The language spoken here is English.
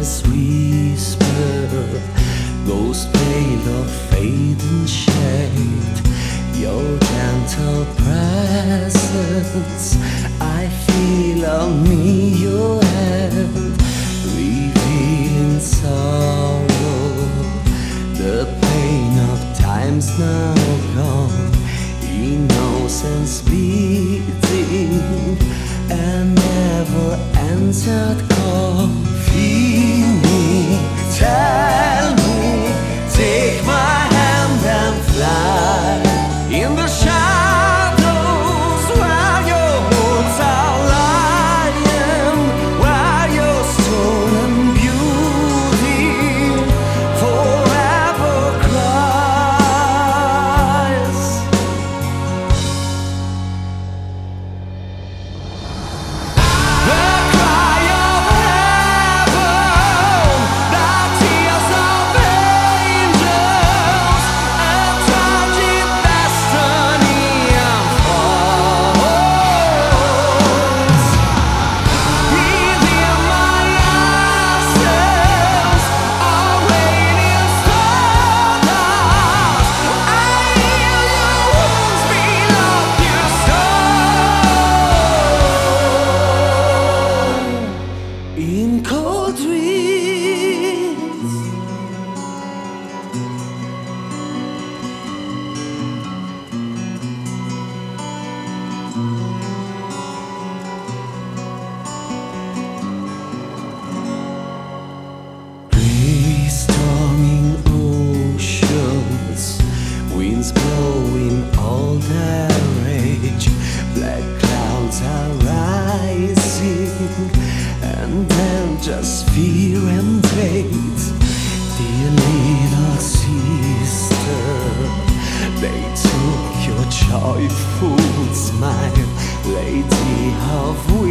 winds whisper, ghost pale of fade and shade. Your gentle presence, I feel on me your hand, revealing sorrow, the pain of times now gone, innocence beating, and never answered call. Feel me, tell me, take my hand and fly in the shadows where your woods are lying, where your stolen beauty forever cries. The cry of heaven, the tears of angels, a tragic destiny unfolds. Within my essence, a radiant stardust, I heal your wounds, beloved, your soul in cold dreams. Grey storming oceans, winds blowing all their rage, black clouds are rising, and then just fear and hate. Dear little sister, they took your joyful smile, lady of